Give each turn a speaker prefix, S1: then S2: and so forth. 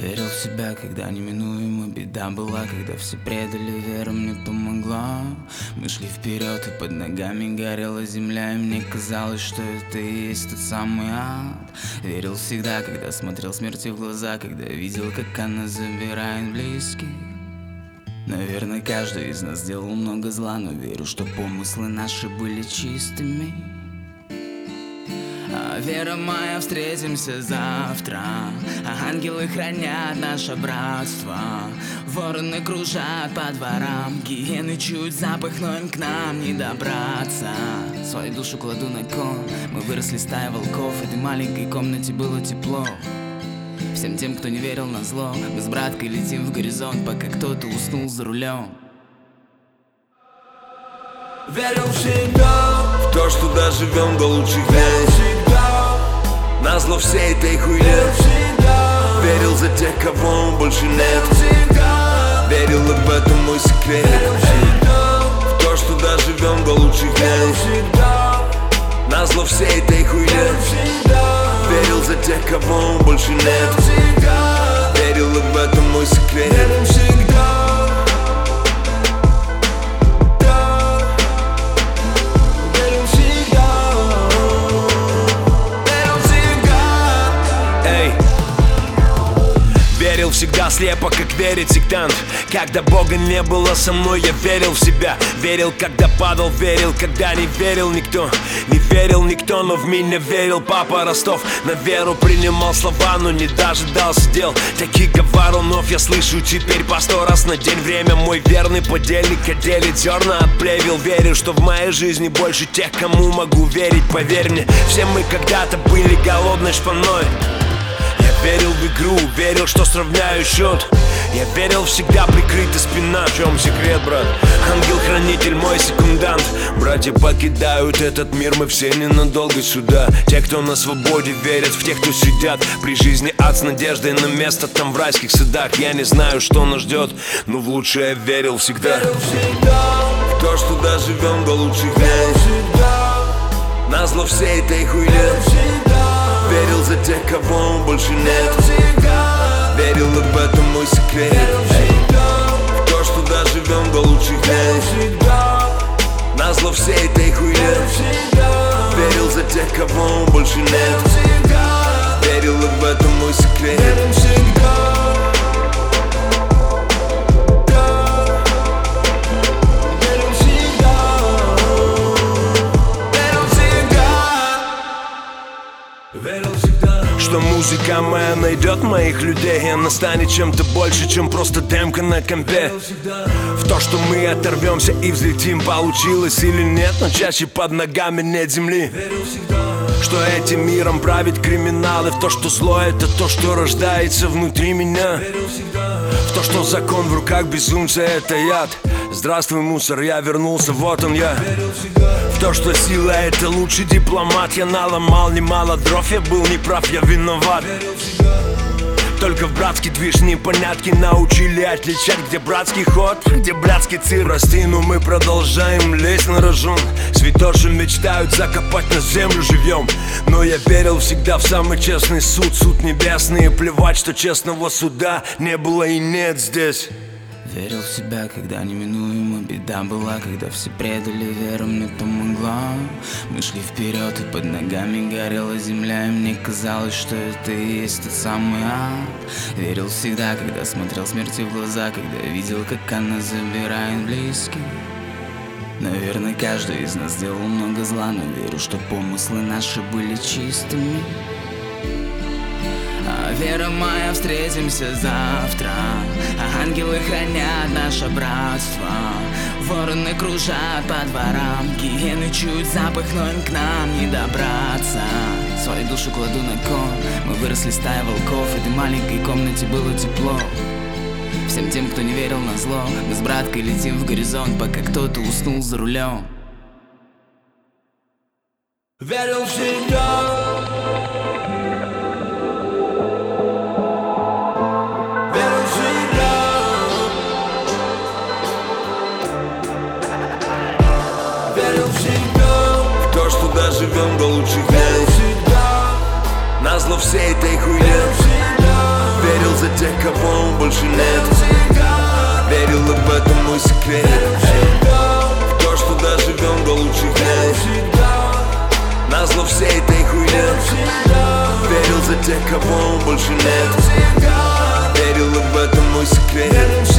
S1: Верил в себя, когда неминуемо беда была, когда все предали веру, мне помогла. Мы шли вперед, и под ногами горела земля, и мне казалось, что это и есть тот самый ад. Верил всегда, когда смотрел смерти в глаза, когда видел, как она забирает близких. Наверное, каждый из нас сделал много зла, но верю, что помыслы наши были чистыми. А вера моя, встретимся завтра, а ангелы хранят наше братство. Вороны кружат по дворам, гиены чуют запах, но им к нам не добраться. Свою душу кладу на кон, мы выросли стая волков, в этой маленькой комнате было тепло. Всем тем, кто не верил на зло, мы с браткой летим в горизонт, пока кто-то уснул за рулем.
S2: Верил всегда в то, что доживем до лучших дней. Назло всей этой хуйне верил за тех, кого больше нет. Верил, и в этом мой секрет. В то, что доживем до лучших дней. Назло всей этой хуйне верил за тех, кого больше нет. Верил, и в этом мой секрет. Верим всегда. Верил всегда слепо, как верит сектант. Когда Бога не было со мной, я верил в себя. Верил, когда падал, верил, когда не верил никто. Не верил никто, но в меня верил папа Ростов. На веру принимал слова, но не дожидался дел. Таких говорунов я слышу теперь по 100 раз на день. Время мой верный подельник, отделит зерна от плевел. Верю, что в моей жизни больше тех, кому могу верить, поверь мне. Все мы когда-то были голодной шпаной. Я верил в игру, верил, что сравняю счет. Я верил всегда, прикрыта спина. В чем секрет, брат? Ангел-хранитель, мой секундант. Братья покидают этот мир, мы все ненадолго сюда. Те, кто на свободе, верят в тех, кто сидят. При жизни ад с надеждой на место там в райских садах. Я не знаю, что нас ждет, но в лучшее я верил всегда. Верил всегда в то, что доживем до лучших дней. Назло всей этой хуйне верил за тех, кого больше нет. Верил, и в этом мой секрет. В то, что доживем до лучших дней. Назло всей этой хуйне верил за тех, кого больше нет. Верил, и в этом мой секрет. Верим всегда. Что музыка моя найдет моих людей, и она станет чем-то больше, чем просто демка на компе. В то, что мы оторвемся и взлетим, получилось или нет, но чаще под ногами нет земли. Что этим миром правит криминал, и в то, что зло — это то, что рождается внутри меня. В то, что закон в руках безумца — это яд. Здравствуй, мусор, я вернулся, вот он я. В то, что сила — это лучший дипломат. Я наломал немало дров, я был неправ, я виноват. Только в братский движ непонятки научили отличать, где братский ход, где братский цирк. Прости, но мы продолжаем лезть на рожон. Святоши мечтают закопать на землю живьем. Но я верил всегда в самый честный суд, суд небесный. И плевать, что честного суда не было и нет здесь.
S1: Верил в себя, когда неминуемо беда была, когда все предали веру, мне помогла. Мы шли вперед, и под ногами горела земля, и мне казалось, что это и есть тот самый ад. Верил всегда, когда смотрел смерти в глаза, когда видел, как она забирает близких. Наверное, каждый из нас сделал много зла, но верю, что помыслы наши были чистыми. А вера моя, встретимся завтра, а ангелы хранят наше братство. Вороны кружат по дворам, гиены чуют запах, но им к нам не добраться. Свою душу кладу на кон, мы выросли стая волков, в этой маленькой комнате было тепло. Всем тем, кто не верил на зло, мы с браткой летим в горизонт, пока кто-то уснул за рулем.
S2: Верил всегда. Доживем до лучших дней. Назло всей этой хуйне верил за тех, кого больше нет. Верил, и в этом мой секрет. В то, что доживем до лучших дней, назло всей этой хуйне. Верил за тех, кого больше нет. Верил, и в этом мой секрет.